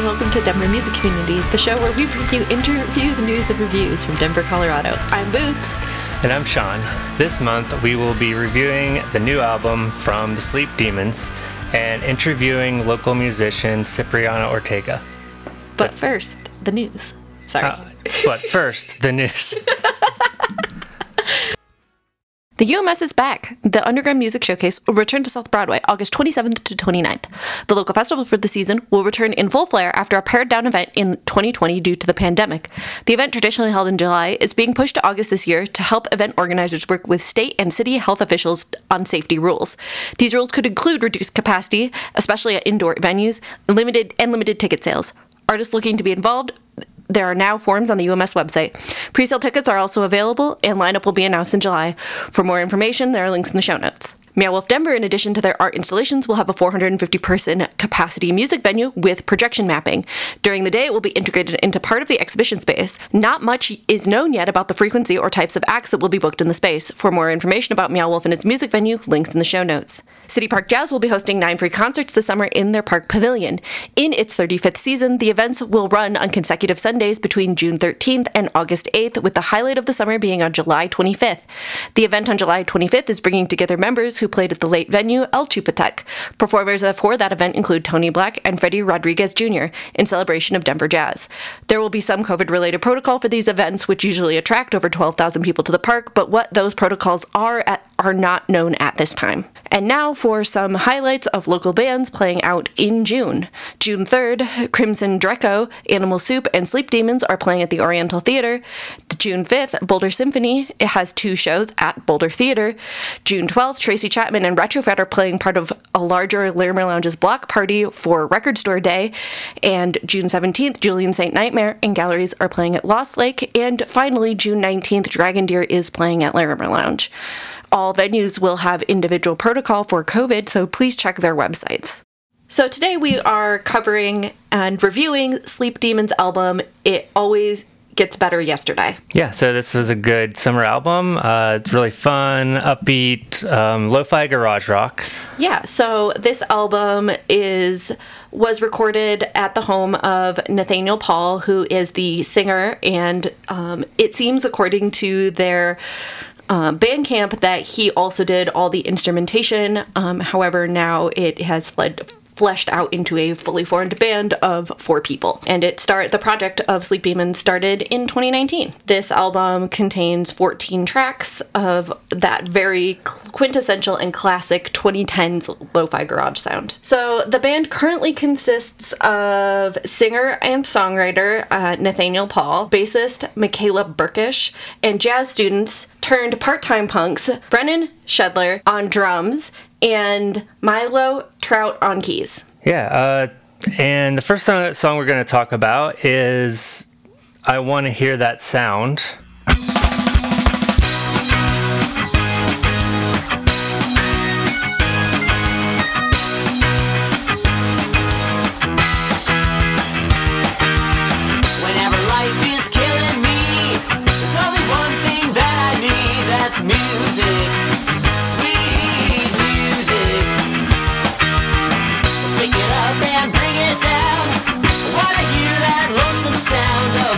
and welcome to Denver Music Community, the show where we bring you interviews, news, and reviews from Denver, Colorado. I'm Boots. And I'm Sean. This month, we will be reviewing the new album from the Sleep Demons and interviewing local musician Cipriano Ortega. But first, the news. Sorry. But first, the news. The UMS is back. The Underground Music Showcase will return to South Broadway August 27th to 29th. The local festival for the season will return in full flare after a pared-down event in 2020 due to the pandemic. The event, traditionally held in July, is being pushed to August this year to help event organizers work with state and city health officials on safety rules. These rules could include reduced capacity, especially at indoor venues, limited ticket sales. Artists looking to be involved, there are now forms on the UMS website. Presale tickets are also available, and lineup will be announced in July. For more information, there are links in the show notes. Meow Wolf Denver, in addition to their art installations, will have a 450-person capacity music venue with projection mapping. During the day, it will be integrated into part of the exhibition space. Not much is known yet about the frequency or types of acts that will be booked in the space. For more information about Meow Wolf and its music venue, links in the show notes. City Park Jazz will be hosting 9 free concerts this summer in their park pavilion. In its 35th season, the events will run on consecutive Sundays between June 13th and August 8th, with the highlight of the summer being on July 25th. The event on July 25th is bringing together members who played at the late venue El Chupatec. Performers for that event include Tony Black and Freddie Rodriguez Jr. in celebration of Denver jazz. There will be some COVID-related protocol for these events, which usually attract over 12,000 people to the park, but what those protocols are not known at this time. And now for some highlights of local bands playing out in June. June 3rd, Crimson Dreco, Animal Soup, and Sleep Demons are playing at the Oriental Theater. June 5th, Boulder Symphony has 2 shows at Boulder Theater. June 12th, Tracy Chapman and Retrofed are playing part of a larger Larimer Lounge's block party for Record Store Day. And June 17th, Julian St. Nightmare and Galleries are playing at Lost Lake. And finally, June 19th, Dragon Deer is playing at Larimer Lounge. All venues will have individual protocol for COVID, so please check their websites. So today we are covering and reviewing Sleep Demons' album, It Always Gets Better Yesterday. Yeah, so this was a good summer album. It's really fun, upbeat, lo-fi garage rock. Yeah, so this album was recorded at the home of Nathaniel Paul, who is the singer, and it seems, according to their Bandcamp, that he also did all the instrumentation. However, now it has fleshed out into a fully formed band of 4 people. And the project of Sleep Demons started in 2019. This album contains 14 tracks of that very quintessential and classic 2010s lo-fi garage sound. So the band currently consists of singer and songwriter Nathaniel Paul, bassist Michaela Burkish, and jazz students turned part-time punks Brennan Shedler on drums and Milo Trout on keys. Yeah, and the first song we're going to talk about is I Want to Hear That Sound. Whenever life is killing me, there's only one thing that I need, that's music. And bring it down. I wanna hear that lonesome sound of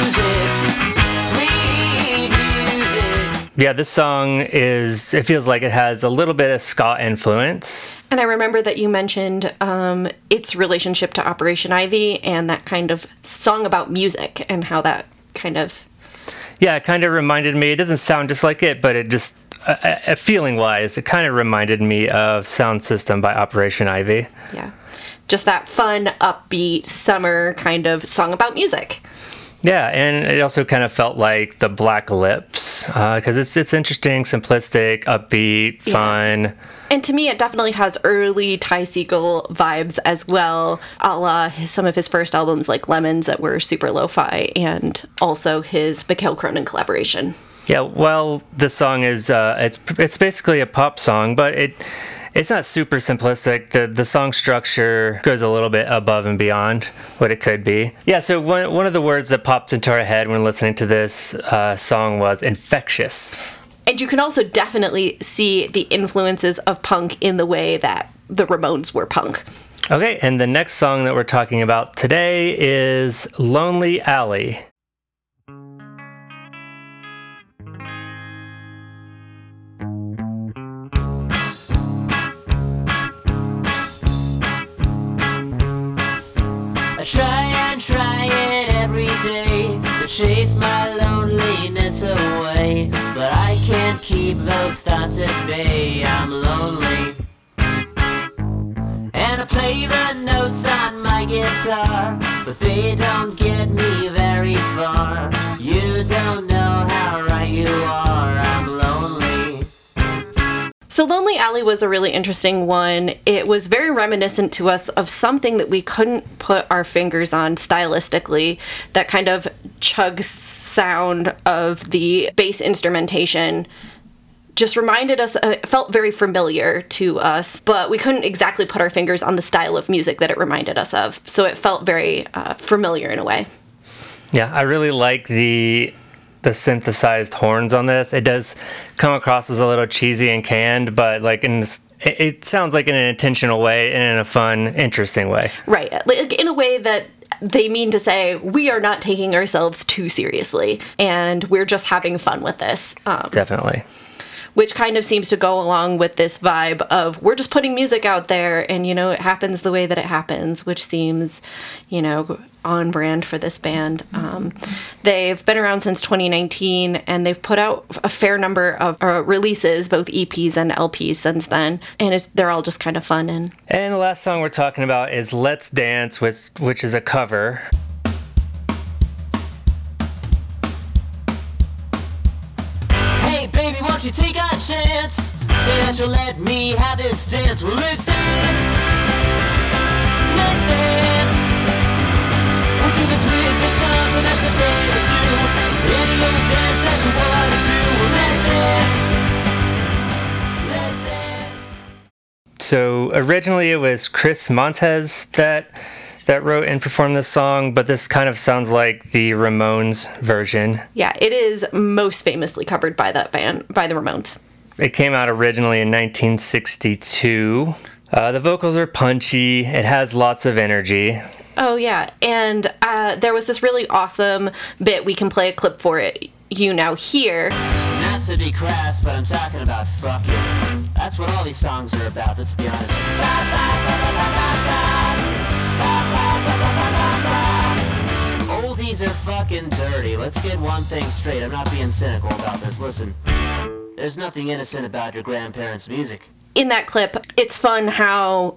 music, sweet music. Yeah, this song it feels like it has a little bit of ska influence. And I remember that you mentioned its relationship to Operation Ivy and that kind of song about music and how that kind of... Yeah, it kind of reminded me, it doesn't sound just like it, but it just, feeling-wise, it kind of reminded me of Sound System by Operation Ivy. Yeah. Just that fun, upbeat, summer kind of song about music. Yeah, and it also kind of felt like the Black Lips, because it's interesting, simplistic, upbeat, fun. Yeah. And to me, it definitely has early Ty Segall vibes as well, a la some of his first albums like Lemons that were super lo-fi, and also his Mikhail Cronin collaboration. Yeah, well, this song is, it's basically a pop song, but it's not super simplistic. The song structure goes a little bit above and beyond what it could be. Yeah, so one of the words that popped into our head when listening to this song was infectious. And you can also definitely see the influences of punk in the way that the Ramones were punk. Okay, and the next song that we're talking about today is Lonely Alley. I try it every day to chase my loneliness away, but I can't keep those thoughts at bay. I'm lonely, and I play the notes on my guitar, but they don't get me very far. You don't know how right you are. I'm lonely. So Lonely Alley was a really interesting one. It was very reminiscent to us of something that we couldn't put our fingers on stylistically, that kind of chug sound of the bass instrumentation just reminded us, it felt very familiar to us, but we couldn't exactly put our fingers on the style of music that it reminded us of. So it felt very familiar in a way. Yeah, I really like the synthesized horns on this. It does come across as a little cheesy and canned, but like it sounds like in an intentional way and in a fun, interesting way. Right. Like in a way that they mean to say, we are not taking ourselves too seriously, and we're just having fun with this. Definitely. Which kind of seems to go along with this vibe of we're just putting music out there and, it happens the way that it happens, which seems, on brand for this band. They've been around since 2019 and they've put out a fair number of releases, both EPs and LPs since then. And they're all just kind of fun. And the last song we're talking about is Let's Dance, which is a cover. Baby, won't you take a chance? Say that you'll let me have this dance. Well, let's dance. Let's dance. We'll do the twist and stuff and that's the day to do. Any other dance that you want to do. Well, let's dance. Let's dance. So originally it was Chris Montez that wrote and performed this song, but this kind of sounds like the Ramones version. yeah, it is most famously covered by that band, by the Ramones. It came out originally in 1962. The vocals are punchy. It has lots of energy. Oh, yeah. And there was this really awesome bit. We can play a clip for it. You now hear. Not to be crass, but I'm talking about fucking. That's what all these songs are about, let's be honest. Oldies are fucking dirty. Let's get one thing straight. I'm not being cynical about this. Listen, there's nothing innocent about your grandparents' music. In that clip, it's fun how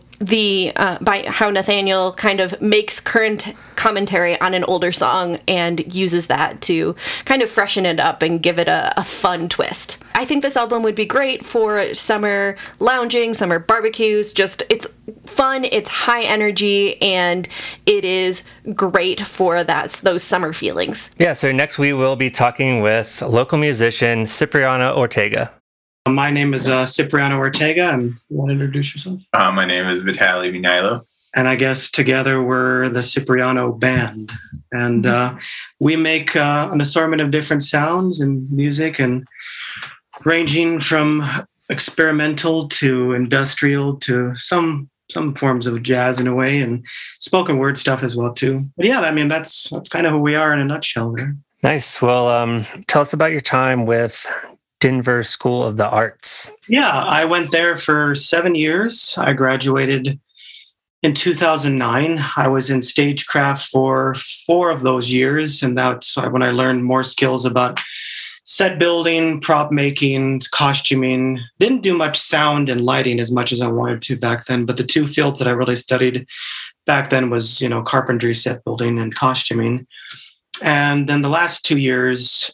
how Nathaniel kind of makes current commentary on an older song and uses that to kind of freshen it up and give it a fun twist. I think this album would be great for summer lounging, summer barbecues. Just, it's fun, it's high energy, and it is great for those summer feelings. Yeah, so next we will be talking with local musician Cipriano Ortega. My name is Cipriano Ortega, and you want to introduce yourself? My name is Vitaly Minailo. And I guess together we're the Cipriano Band. And we make an assortment of different sounds and music, and ranging from experimental to industrial to some forms of jazz in a way, and spoken word stuff as well too. But yeah, I mean, that's kind of who we are in a nutshell there. Nice. Well, tell us about your time with Denver School of the Arts. Yeah, I went there for 7 years. I graduated in 2009. I was in stagecraft for 4 of those years, and that's when I learned more skills about set building, prop making, costuming. Didn't do much sound and lighting as much as I wanted to back then, but the 2 fields that I really studied back then was, carpentry, set building, and costuming. And then the last 2 years,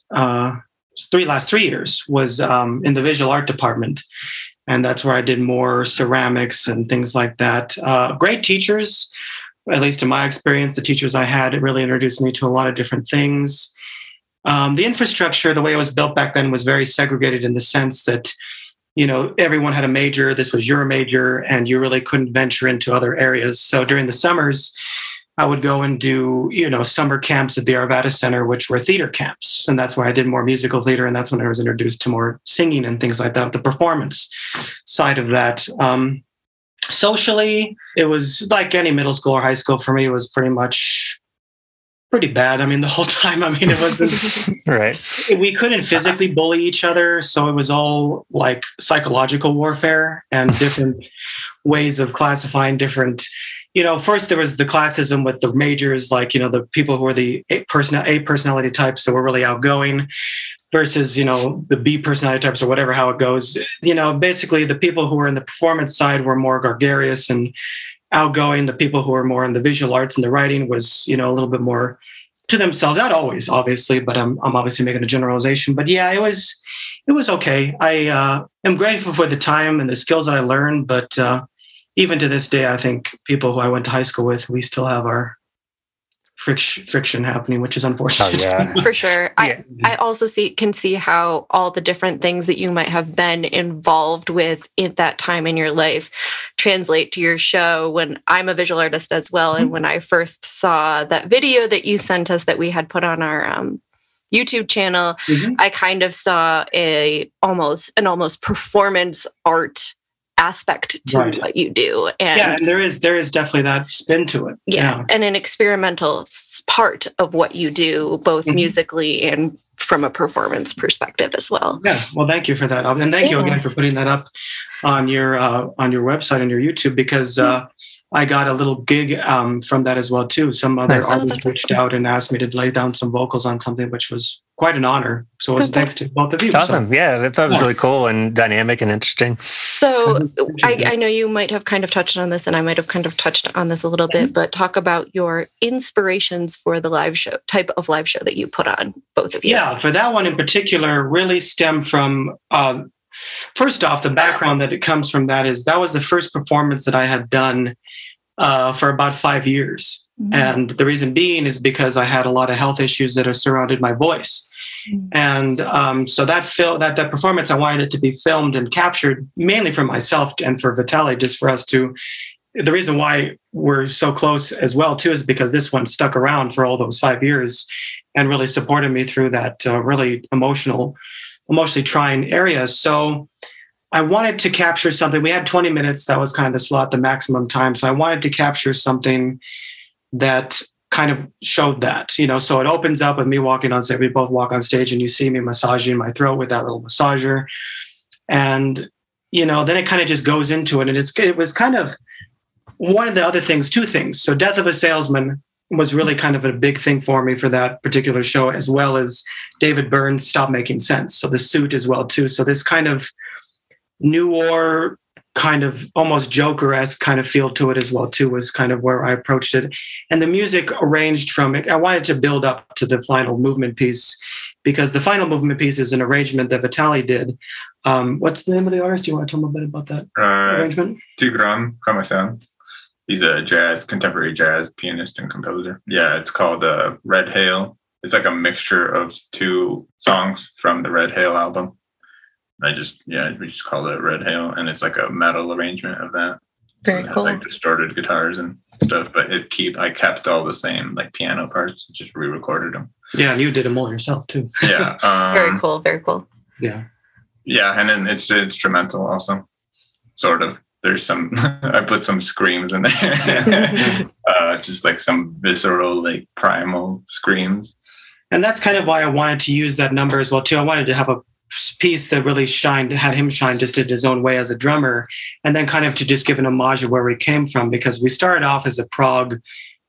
last 3 years was in the visual art department. And that's where I did more ceramics and things like that. Great teachers, at least in my experience, the teachers I had, it really introduced me to a lot of different things. The infrastructure, the way it was built back then, was very segregated in the sense that, everyone had a major, this was your major, and you really couldn't venture into other areas. So during the summers, I would go and do, summer camps at the Arvada Center, which were theater camps. And that's where I did more musical theater. And that's when I was introduced to more singing and things like that, the performance side of that. Socially, it was like any middle school or high school for me. It was pretty bad. I mean, the whole time. I mean, it wasn't Right. we couldn't physically bully each other, so it was all like psychological warfare and different ways of classifying different. First there was the classism with the majors, like the people who were the A personality types that were really outgoing, versus the B personality types, or whatever, how it goes. Basically the people who were in the performance side were more gregarious and outgoing. The people who were more in the visual arts and the writing was a little bit more to themselves. Not always, obviously, but I'm obviously making a generalization. But yeah, it was okay. I am grateful for the time and the skills that I learned, but even to this day, I think people who I went to high school with, we still have our friction happening, which is unfortunate. Oh, yeah. For sure. Yeah. I also can see how all the different things that you might have been involved with at that time in your life translate to your show. When I'm a visual artist as well, and when I first saw that video that you sent us that we had put on our YouTube channel, I kind of saw an almost performance art aspect to what you do. And there is definitely that spin to it. Yeah, and an experimental part of what you do, both musically and from a performance perspective as well. Yeah, well, thank you for that, and thank you again for putting that up on your website and your YouTube, because I got a little gig from that as well too. Some other artists reached out and asked me to lay down some vocals on something, which was quite an honor. So it was thanks to both of you. It's awesome. Yeah, that was really cool and dynamic and interesting. So I know you might have kind of touched on this, and I might have kind of touched on this a little bit, but talk about your inspirations for the type of live show that you put on, both of you. Yeah, for that one in particular, really stemmed from, first off, the background that it comes from that was the first performance that I had done for about 5 years. And the reason being is because I had a lot of health issues that have surrounded my voice. And so that performance, I wanted it to be filmed and captured mainly for myself and for Vitaly, just for us to. The reason why we're so close as well too is because this one stuck around for all those 5 years and really supported me through that really emotionally trying area. So I wanted to capture something. We had 20 minutes. That was kind of the slot, the maximum time. So I wanted to capture something that kind of showed that, so it opens up with me walking on stage. We both walk on stage and you see me massaging my throat with that little massager. And, then it kind of just goes into it. And it was kind of one of the other things, two things. So Death of a Salesman was really kind of a big thing for me for that particular show, as well as David Byrne's Stop Making Sense. So the suit as well too. So this kind of noir, kind of almost Joker-esque kind of feel to it as well too, was kind of where I approached it. And the music arranged from it, I wanted to build up to the final movement piece, because the final movement piece is an arrangement that Vitaly did. What's the name of the artist? Do you want to tell me a bit about that arrangement? Tigran Kamasan. He's a contemporary jazz pianist and composer. Yeah, it's called Red Hail. It's like a mixture of two songs from the Red Hail album. We just call it Red Hail, and it's like a metal arrangement of that. Very cool. Like distorted guitars and stuff, but I kept all the same like piano parts, just re-recorded them. Yeah, and you did them all yourself too. Yeah. Very cool. Very cool. Yeah. Yeah, and then it's instrumental also, sort of. There's some I put some screams in there, just like some visceral, like primal screams. And that's kind of why I wanted to use that number as well too. I wanted to have a piece that really had him shine just in his own way as a drummer, and then kind of to just give an homage of where we came from, because we started off as a prog,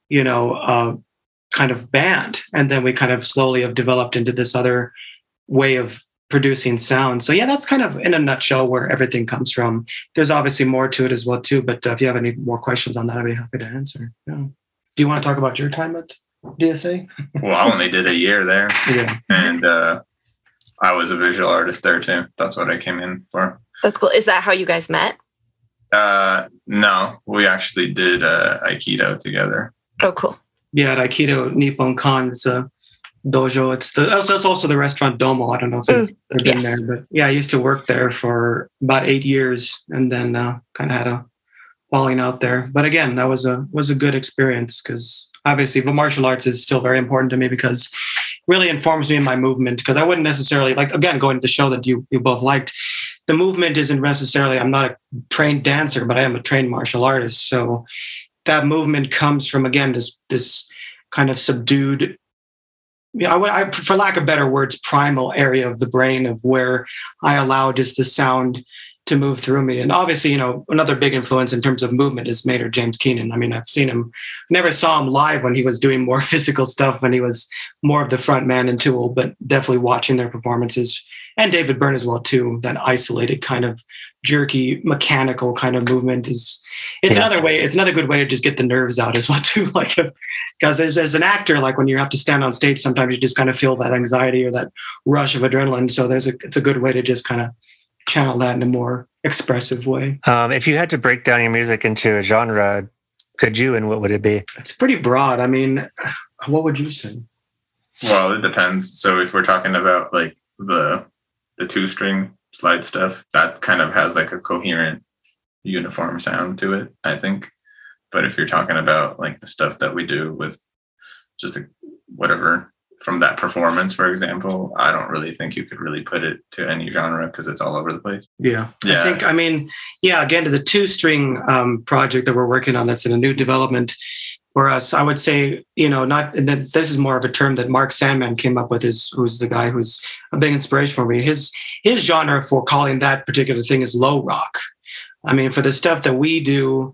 kind of band, and then we kind of slowly have developed into this other way of producing sound. So yeah, that's kind of in a nutshell where everything comes from. There's obviously more to it as well too, but if you have any more questions on that, I'd be happy to answer. Yeah. Do you want to talk about your time at DSA? Well, I only did a year there. Yeah. And I was a visual artist there too. That's what I came in for. That's cool. Is that how you guys met? No, we actually did Aikido together. Oh, cool. Yeah, at Aikido Nippon Kan, it's a dojo. It's also the restaurant Domo. I don't know if they've been there, but yeah, I used to work there for about 8 years, and then kind of had a falling out there. But again, that was a good experience, because obviously the martial arts is still very important to me, because it really informs me in my movement. Because I wouldn't necessarily, like, again, going to the show that you both liked, the movement isn't necessarily, I'm not a trained dancer, but I am a trained martial artist. So that movement comes from, again, this kind of subdued, for lack of better words, primal area of the brain of where I allow just the sound to move through me. And obviously, another big influence in terms of movement is Maynard James Keenan. I mean, I've seen him, never saw him live when he was doing more physical stuff, when he was more of the front man in Tool, but definitely watching their performances. And David Byrne as well, too. That isolated kind of jerky, mechanical kind of movement it's another way. It's another good way to just get the nerves out as well, too. Like, because as an actor, like when you have to stand on stage, sometimes you just kind of feel that anxiety or that rush of adrenaline. So it's a good way to just kind of channel that in a more expressive way. If you had to break down your music into a genre, could you, and what would it be? It's pretty broad. I mean, what would you say? Well, it depends. So if we're talking about like the 2-string slide stuff, that kind of has like a coherent, uniform sound to it, I think. But if you're talking about like the stuff that we do with just whatever from that performance, for example, I don't really think you could really put it to any genre because it's all over the place. Yeah. Again, to the 2-string project that we're working on, that's in a new development for us, I would say, this is more of a term that Mark Sandman came up with, who's the guy who's a big inspiration for me. His genre for calling that particular thing is low rock. I mean, for the stuff that we do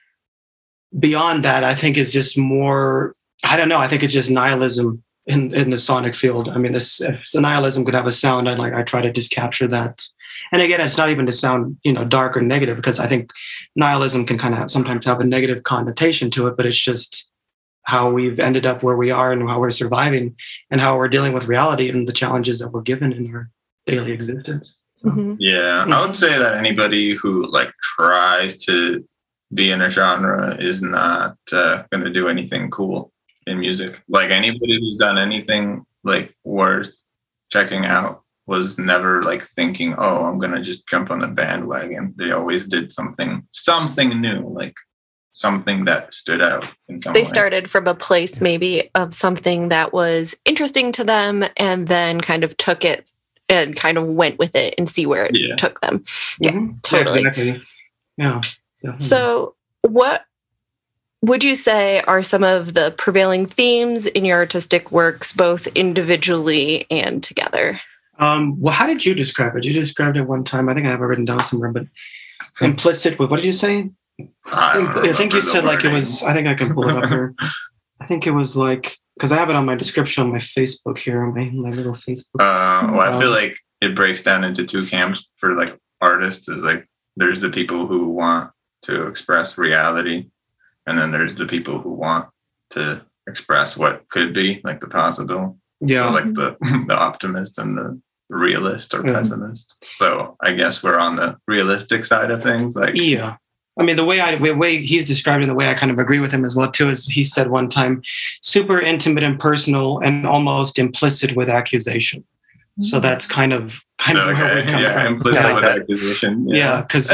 beyond that, I think is just more, I don't know, I think it's just nihilism in the sonic field. I mean, if the nihilism could have a sound, I try to just capture that. And again, it's not even to sound, dark or negative, because I think nihilism can kind of sometimes have a negative connotation to it, but it's just how we've ended up where we are and how we're surviving and how we're dealing with reality and the challenges that we're given in our daily existence. Mm-hmm. Yeah, I would say that anybody who like tries to be in a genre is not going to do anything cool in music. Like anybody who's done anything like worth checking out was never like thinking, oh, I'm going to just jump on the bandwagon. They always did something new, like something that stood out in some way. They started from a place maybe of something that was interesting to them and then kind of took it and kind of went with it and see where it took them. Yeah, totally. Yeah, exactly. Yeah. Definitely. So what would you say are some of the prevailing themes in your artistic works, both individually and together? Well, how did you describe it? You described it one time. I think I have it written down somewhere, but implicit with, what did you say? I think you said like it was, I think I can pull it up here. I think it was like, because I have it on my description on my Facebook here, my little Facebook. Well, I feel like it breaks down into two camps for like artists. Is like there's the people who want to express reality, and then there's the people who want to express what could be, like the possible. Yeah. So like the optimist and the realist or pessimist. So I guess we're on the realistic side of things. Like, yeah. I mean, the way he's described it, and the way I kind of agree with him as well, too, is he said one time, super intimate and personal and almost implicit with accusation. So that's kind of where we come from. Implicit with accusation. Yeah, because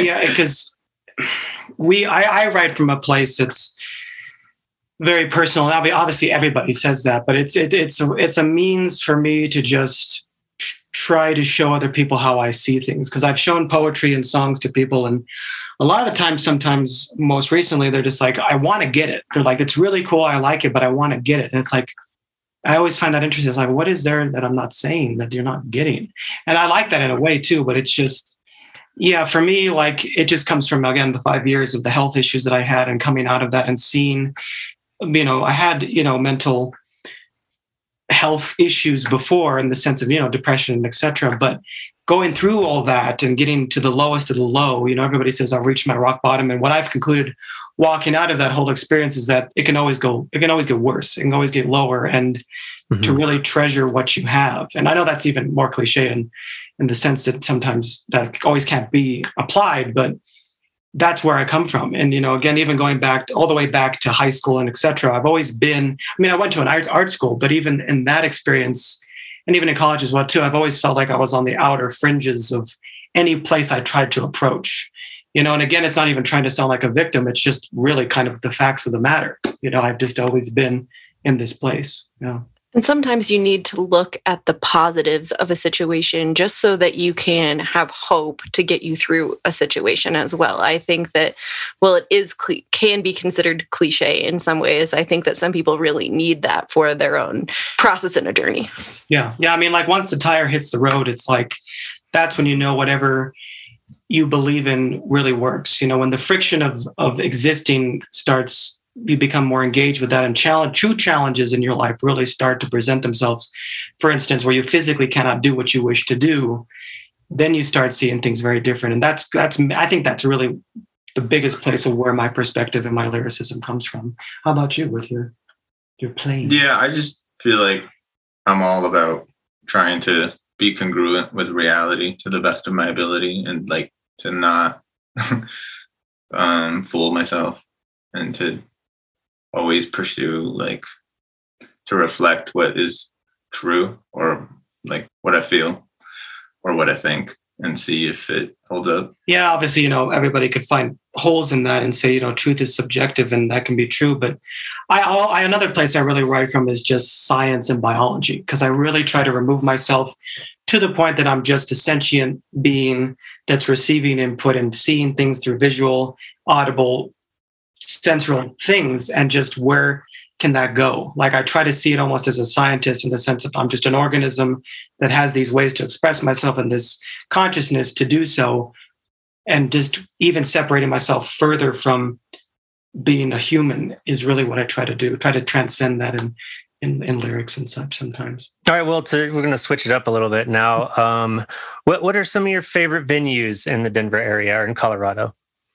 I write from a place that's very personal. And obviously, everybody says that, but it's a means for me to just try to show other people how I see things. Because I've shown poetry and songs to people, and a lot of the time, sometimes most recently, they're just like, I want to get it. They're like, it's really cool, I like it, but I want to get it. And it's like, I always find that interesting. It's like, what is there that I'm not saying that you're not getting? And I like that in a way too, but it's just, yeah, for me, like it just comes from, again, the 5 years of the health issues that I had and coming out of that and seeing, I had, mental health issues before in the sense of, depression, et cetera. But going through all that and getting to the lowest of the low, everybody says I've reached my rock bottom. And what I've concluded walking out of that whole experience is that it can always get worse. It can always get lower, and to really treasure what you have. And I know that's even more cliche in the sense that sometimes that always can't be applied, but that's where I come from. And, again, even going back all the way back to high school and et cetera, I've always been, I went to an art school, but even in that experience, and even in college as well, too, I've always felt like I was on the outer fringes of any place I tried to approach. And again, it's not even trying to sound like a victim. It's just really kind of the facts of the matter. I've just always been in this place. Yeah. And sometimes you need to look at the positives of a situation just so that you can have hope to get you through a situation as well. I think that, well, it is can be considered cliche in some ways. I think that some people really need that for their own process in a journey. Yeah. I mean, like once the tire hits the road, it's like that's when you know whatever you believe in really works. When the friction of existing starts, you become more engaged with that, and true challenges in your life really start to present themselves. For instance, where you physically cannot do what you wish to do, then you start seeing things very different. And that's I think that's really the biggest place of where my perspective and my lyricism comes from. How about you with your playing? Yeah, I just feel like I'm all about trying to be congruent with reality to the best of my ability, and like to not fool myself, and to always pursue, like, to reflect what is true, or like what I feel or what I think, and see if it holds up. Yeah, obviously, everybody could find holes in that and say, truth is subjective, and that can be true. But another place I really write from is just science and biology, because I really try to remove myself to the point that I'm just a sentient being that's receiving input and seeing things through visual, audible, sensory things, and just where can that go? Like I try to see it almost as a scientist, in the sense of I'm just an organism that has these ways to express myself and this consciousness to do so, and just even separating myself further from being a human is really what I try to do. Try to transcend that in lyrics and such sometimes. All right, well, we're going to switch it up a little bit now. What are some of your favorite venues in the Denver area or in Colorado?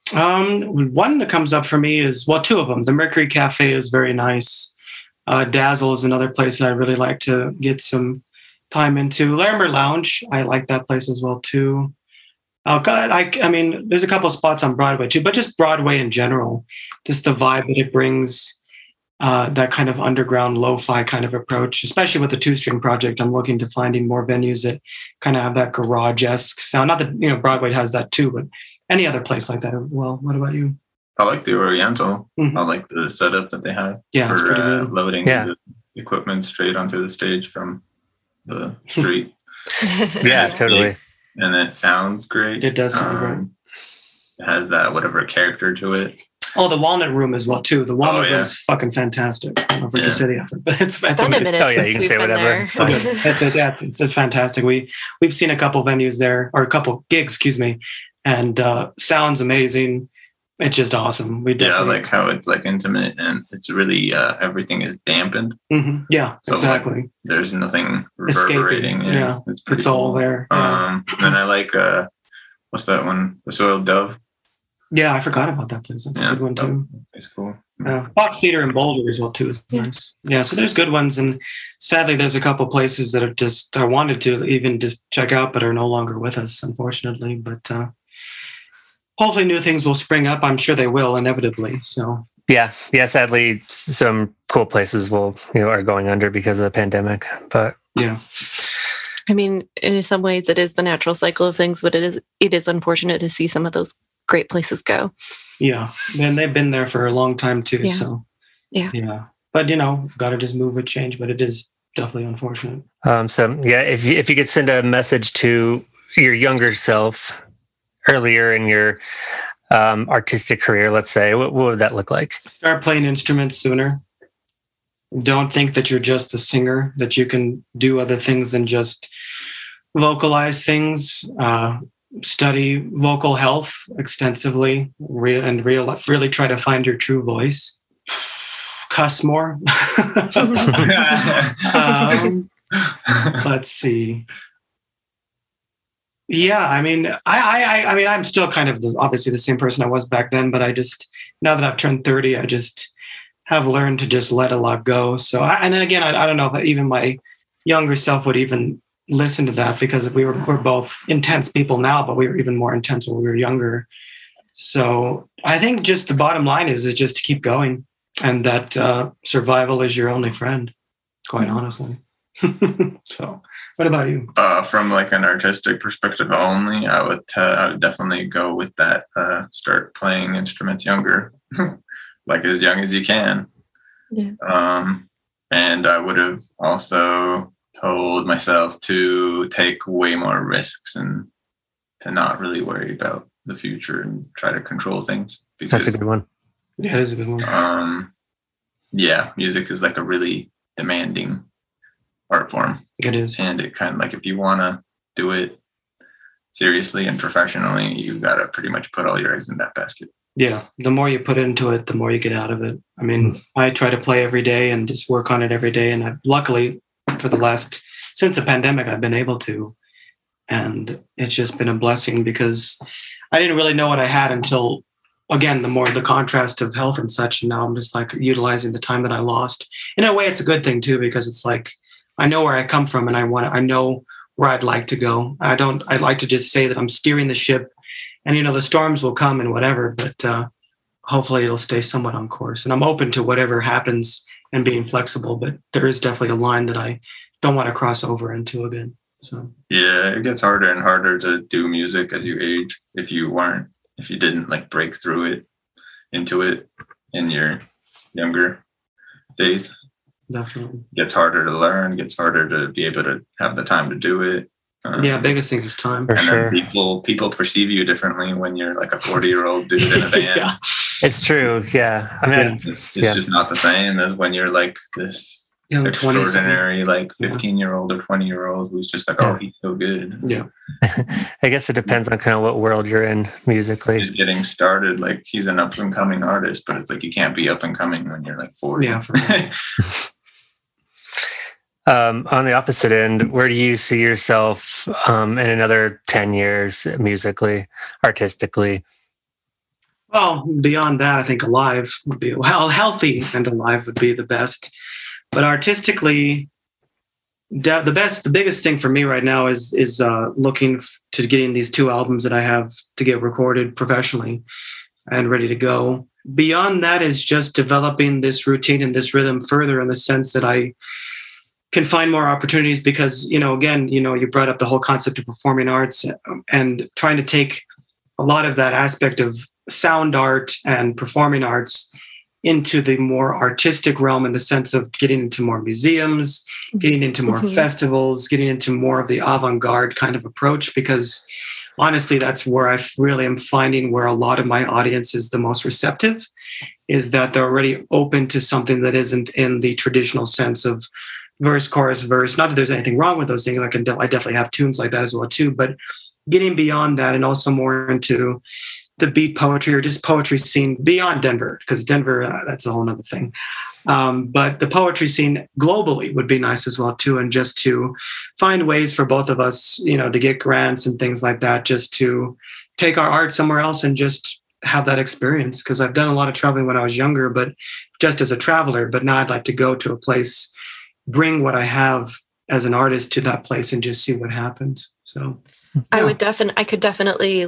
One that comes up for me is, well, two of them. The Mercury Cafe is very nice. Dazzle is another place that I really like to get some time into. Larimer Lounge, I like that place as well too. Oh God, I mean, there's a couple of spots on Broadway too, but just Broadway in general, just the vibe that it brings, that kind of underground lo-fi kind of approach, especially with the Two String Project. I'm looking to finding more venues that kind of have that garage-esque sound. Not that, Broadway has that too, but any other place like that. Well, what about you? I like the Oriental. Mm-hmm. I like the setup that they have for loading the equipment straight onto the stage from the street. Yeah, totally. And it sounds great. It does sound great. It has that whatever character to it. Oh, the Walnut Room as well too. The Walnut Room is fucking fantastic. I don't know if we can say the effort, but it's been a minute. Oh yeah, you can say whatever. It's fine. It's fantastic. We've seen a couple venues there, or a couple gigs, excuse me, and sounds amazing. It's just awesome. I like how it's like intimate, and it's really everything is dampened. Mm-hmm. Yeah, so exactly. Like, there's nothing reverberating. Yeah, it's all there. Yeah. And I like what's that one? The Soiled Dove. Yeah, I forgot about that place. That's a good one too. It's cool. Fox Theater in Boulder as well too is nice. Yeah, so there's good ones, and sadly, there's a couple places that are just I wanted to even just check out, but are no longer with us, unfortunately. But hopefully, new things will spring up. I'm sure they will inevitably. So yeah. Sadly, some cool places are going under because of the pandemic. But yeah. I mean, in some ways, it is the natural cycle of things, but it is unfortunate to see some of those great places go. Yeah, and they've been there for a long time too. Yeah. So yeah. But got to just move with change. But it is definitely unfortunate. If you could send a message to your younger self earlier in your artistic career, let's say, what would that look like? Start playing instruments sooner. Don't think that you're just the singer, that you can do other things than just vocalize things. Study vocal health extensively and really try to find your true voice. Cuss more. Let's see. Yeah, I mean, I mean, I'm still kind of obviously the same person I was back then, but I just, now that I've turned 30, I just have learned to just let a lot go. So, and then again, I don't know if even my younger self would even listen to that, because we're both intense people now, but we were even more intense when we were younger. So I think just the bottom line is just to keep going, and that survival is your only friend, quite honestly. So what about you? From like an artistic perspective only, I would definitely go with that. Start playing instruments younger, like as young as you can. Yeah. And I would have also told myself to take way more risks and to not really worry about the future and try to control things. That's a good one. Yeah, it is a good one. Music is like a really demanding art form. It is. And it kind of like, if you want to do it seriously and professionally, you got to pretty much put all your eggs in that basket. Yeah, the more you put into it, the more you get out of it. I mean, I try to play every day and just work on it every day. And I've, luckily, since the pandemic, I've been able to. And it's just been a blessing because I didn't really know what I had until, again, the contrast of health and such. And now I'm just like utilizing the time that I lost. In a way, it's a good thing too, because it's like, I know where I come from and I know where I'd like to go. I'd like to just say that I'm steering the ship. And, the storms will come and whatever, but hopefully it'll stay somewhat on course. And I'm open to whatever happens and being flexible, but there is definitely a line that I don't want to cross over into again. So yeah, it gets harder and harder to do music as you age. If you didn't like break through into it in your younger days. Definitely. It gets harder to learn, gets harder to be able to have the time to do it. Biggest thing is time. For sure. People perceive you differently when you're like a 40-year-old dude in a band. Yeah. It's true. Yeah. I mean, it's just not the same as when you're like this Young extraordinary, like 15-year-old or 20-year-old who's just like, oh, he's so good. Yeah. I guess it depends on kind of what world you're in musically. He's getting started. Like he's an up and coming artist, but it's like you can't be up and coming when you're like 40. Yeah. For sure. On the opposite end, where do you see yourself in another 10 years musically, artistically? Well, beyond that, I think alive would be, healthy and alive would be the best. But artistically, the biggest thing for me right now is looking to getting these 2 albums that I have to get recorded professionally and ready to go. Beyond that is just developing this routine and this rhythm further in the sense that I can find more opportunities because, again, you brought up the whole concept of performing arts and trying to take a lot of that aspect of sound art and performing arts into the more artistic realm in the sense of getting into more museums, getting into more festivals, getting into more of the avant-garde kind of approach, because honestly, that's where I really am finding where a lot of my audience is the most receptive, is that they're already open to something that isn't in the traditional sense of verse, chorus, verse. Not that there's anything wrong with those things. I definitely have tunes like that as well too, but getting beyond that and also more into the beat poetry or just poetry scene beyond Denver, because Denver, that's a whole nother thing. But the poetry scene globally would be nice as well too. And just to find ways for both of us, to get grants and things like that, just to take our art somewhere else and just have that experience. Because I've done a lot of traveling when I was younger, but just as a traveler, but now I'd like to go to a place, bring what I have as an artist to that place and just see what happens. So I could definitely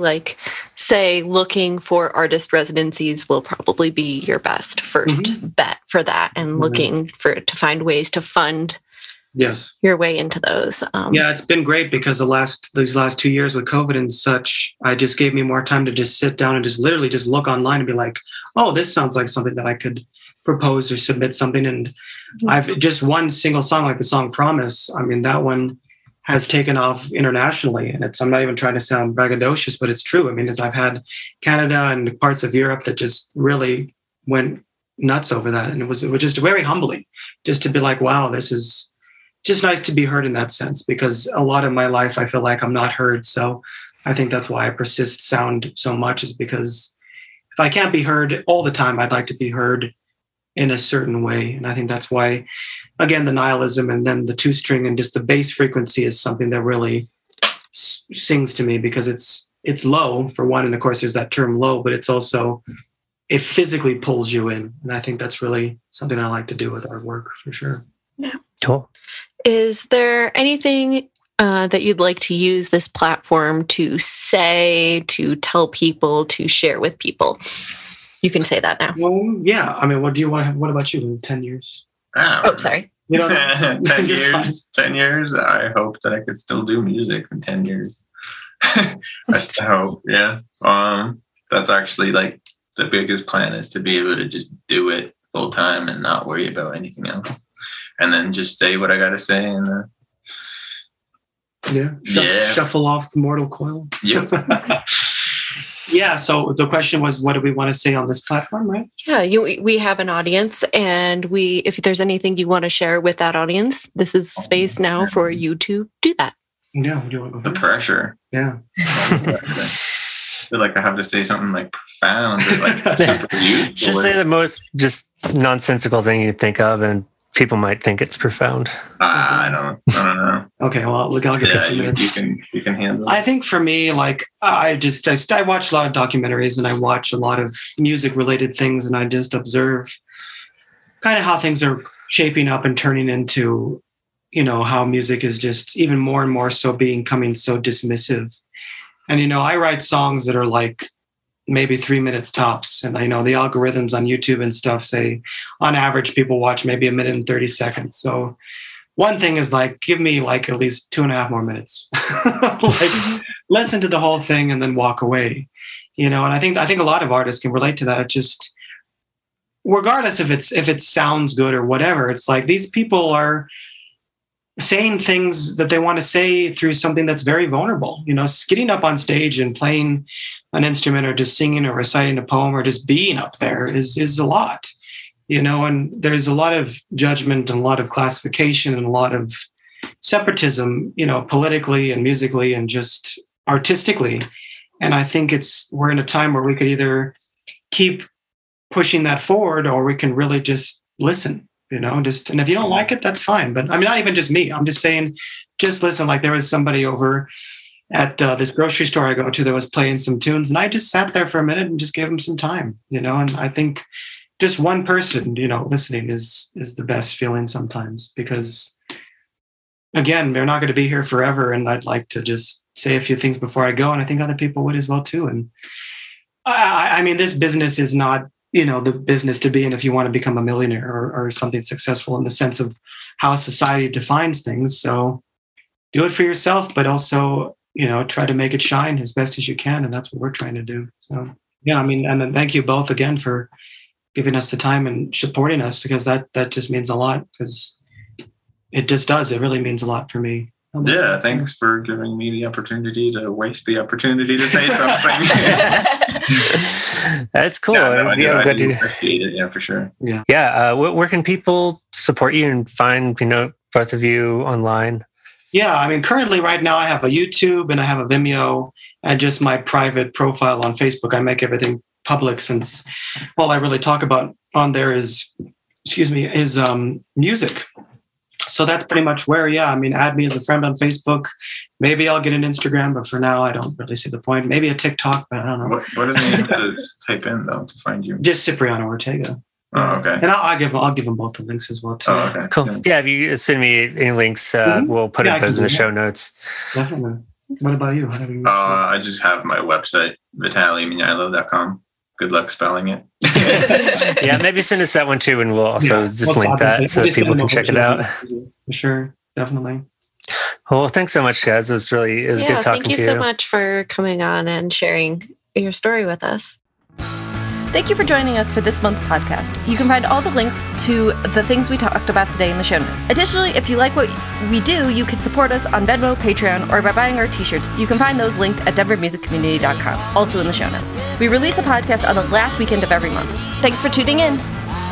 say looking for artist residencies will probably be your best first bet for that, and looking to find ways to fund your way into those. It's been great because these last 2 years with COVID and such, I just gave me more time to just sit down and just literally just look online and be like, oh, this sounds like something that I could propose or submit something. And I've just one single song, like the song Promise. I mean, that one has taken off internationally. And I'm not even trying to sound braggadocious, but it's true. I mean, as I've had Canada and parts of Europe that just really went nuts over that. And it was just very humbling just to be like, wow, this is just nice to be heard in that sense, because a lot of my life, I feel like I'm not heard. So I think that's why I persist sound so much, is because if I can't be heard all the time, I'd like to be heard in a certain way. And I think that's why, again, the nihilism and then the 2-string and just the bass frequency is something that really sings to me, because it's low for one. And of course there's that term low, but it's also, it physically pulls you in. And I think that's really something I like to do with our work for sure. Yeah. Cool. Is there anything that you'd like to use this platform to say, to tell people, to share with people? You can say that now. Well, yeah. I mean, what about you in 10 years? Oh, sorry. 10 years. 10 years. I hope that I could still do music in 10 years. I still hope. Yeah. That's actually the biggest plan, is to be able to just do it full time and not worry about anything else. and then just say what I got to say. And Shuffle off the mortal coil. Yep. Yeah. So the question was, what do we want to say on this platform, right? Yeah, we have an audience, and if there's anything you want to share with that audience, this is space now for you to do that. Yeah. Do you want to go The pressure. Yeah. I feel like I have to say something like profound or like super useful. Just say the most just nonsensical thing you think of, and people might think it's profound. I don't know. Okay, well, look, I'll get Yeah, that for minutes. you can handle it. I think for me, like I watch a lot of documentaries and I watch a lot of music related things, and I just observe kind of how things are shaping up and turning into, how music is just even more and more so becoming so dismissive. And, I write songs that are like maybe 3 minutes tops. And I know the algorithms on YouTube and stuff say on average, people watch maybe 1 minute and 30 seconds. So one thing is like, give me like at least 2.5 more minutes, like listen to the whole thing and then walk away, and I think a lot of artists can relate to that. It just, regardless if it sounds good or whatever, it's like these people are saying things that they want to say through something that's very vulnerable. Getting up on stage and playing an instrument or just singing or reciting a poem or just being up there is a lot, and there's a lot of judgment and a lot of classification and a lot of separatism, politically and musically and just artistically. And I think we're in a time where we could either keep pushing that forward or we can really just listen. And if you don't like it, that's fine. But I mean, not even just me. I'm just saying, just listen. Like there was somebody over at this grocery store I go to that was playing some tunes, and I just sat there for a minute and just gave them some time, and I think just one person, listening is the best feeling sometimes, because again, they're not going to be here forever. And I'd like to just say a few things before I go. And I think other people would as well too. And I mean, this business is not, the business to be in if you want to become a millionaire or something successful in the sense of how society defines things. So do it for yourself, but also, try to make it shine as best as you can. And that's what we're trying to do. So, yeah, I mean, and then thank you both again for giving us the time and supporting us, because that just means a lot, because it just does. It really means a lot for me. Yeah, thanks for giving me the opportunity to waste the opportunity to say something. That's cool. I do appreciate it. Yeah, for sure. Yeah. Where can people support you and find, both of you online? Yeah, I mean, currently right now I have a YouTube and I have a Vimeo and just my private profile on Facebook. I make everything public, since all I really talk about on there is music. So that's pretty much where, add me as a friend on Facebook. Maybe I'll get an Instagram, but for now, I don't really see the point. Maybe a TikTok, but I don't know. What does it need to type in, though, to find you? Just Cipriano Ortega. Oh, okay. And I'll give them both the links as well, too. Oh, okay. Cool. Yeah, if you send me any links, we'll put those in the show notes. Definitely. What about you? I just have my website, VitaliiMihajlov.com. Good luck spelling it. Yeah, maybe send us that one too, and we'll also link that so that people can check it out. For sure, definitely. Well, thanks so much, guys. It was good talking to you. Thank you so much for coming on and sharing your story with us. Thank you for joining us for this month's podcast. You can find all the links to the things we talked about today in the show notes. Additionally, if you like what we do, you can support us on Venmo, Patreon, or by buying our t-shirts. You can find those linked at denvermusiccommunity.com, also in the show notes. We release a podcast on the last weekend of every month. Thanks for tuning in.